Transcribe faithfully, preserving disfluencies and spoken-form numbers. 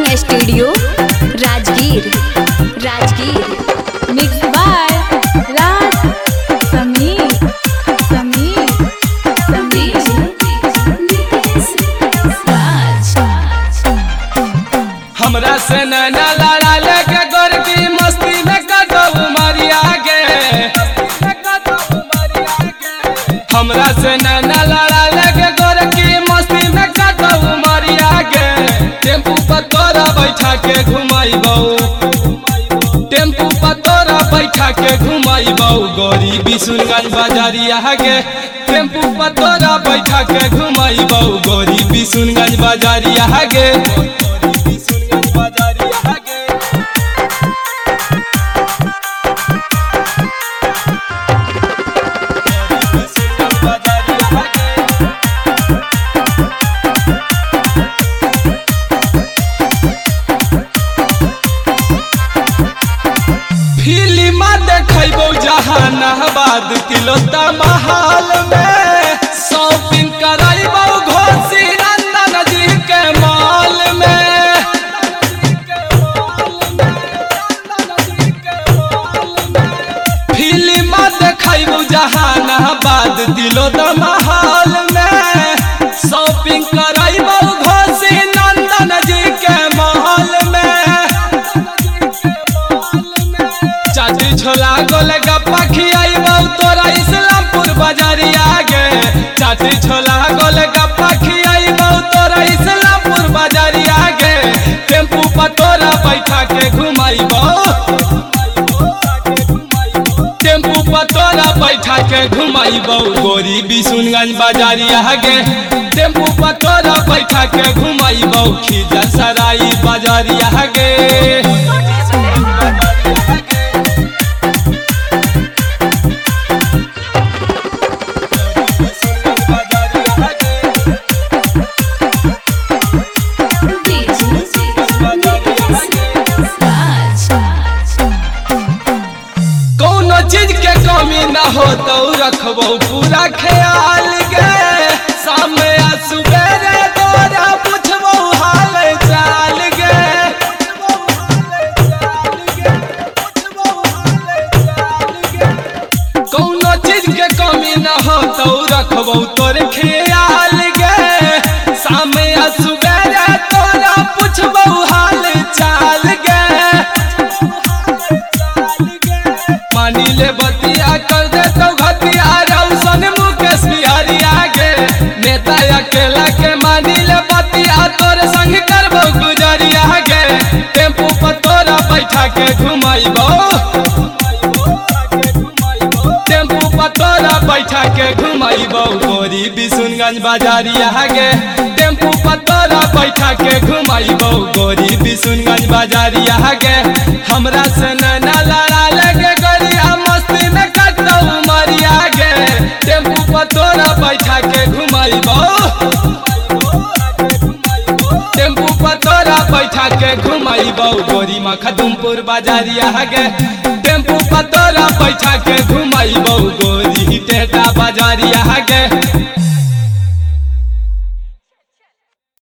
Studio Rajgir Rajgir. Mix by Raj Sameer Sameer Sameer Raj. हमरा से नैना लड़ा लेके गोर की मस्ती में कदो उमरिया गे। हमरा से नैना लड़ा लेके गोर की मस्ती में कदो उमरिया गे। टेम्पू पर तोरा बैठा के घुमाइबौ, टेम्पू पर तोरा बैठा के घुमाइबौ गोरी बिशुनगंज बाजारिया गे। टेम्पू पर तोरा बैठा के घुमाइबौ गोरी बिशुनगंज बाजारिया गे। फिल्म देखबो जहानाबाद तिलोत्ता महल में, शॉपिंग कराइबो घोसी नंदन जी के मॉल में। फिल्म देखबो जहानाबाद तिलोत्ता महल में, शॉपिंग कराइबो घोसी नंदन जी के महल में। चाची छोला गोल गप्पा खियाइबौ तोरा इस्लामपुर बाजारिया गे। चाची छोला गोल गप्पा खियाइबौ तोरा इस्लामपुर बाजारिया गे। टेम्पू पर तोरा बैठा के घुमाइबौ, टेम्पू पर तोरा बैठा के घुमाइबौ गोरी बिशुनगंज बाजारिया गे। टेम्पू पर तोरा बैठा के घुमाइबौ खिजरसराय बाजारिया गे। कौनो चीज के कमी न हो तो रखबो पूरा ख्याल गे। शाम आ सुबेरे तोरा पूछबो हाल चाल गे। कौनो चीज के कमी न हो तो रखबो तोर ख्याल गे। शाम आ सुबेरे तोरा पूछबो हाल चाल गे। मानी ले बतिया कर दे तो घटिया रौशन मुकेश बिहारिया गे। नेता अकेला के मानी ले बतिया तोरे संग करबो गुजरिया गे। टेम्पू पर तोरा बैठा के घुमाइबौ, टेम्पू पर तोरा बैठा के घुमाइबौ गोरी बिशुनगंज बाजारिया गे। टेम्पू पर तोरा बैठा के घुमाइबौ गोरी बिशुनगंज बाजारिया गे। हमरा से नैना लड़ा लेके गरिया मस्ती में कटौ उमरिया गे। टेम्पू पर तोरा बैठा के घुमाइबौ, टेम्पू पर तोरा बैठा के घुमाइबौ गोरी मखदुमपुर बाजारिया गे। टेम्पू पर तोरा बैठा के घुमाइबौ गोरी टेटा बाजारिया गे।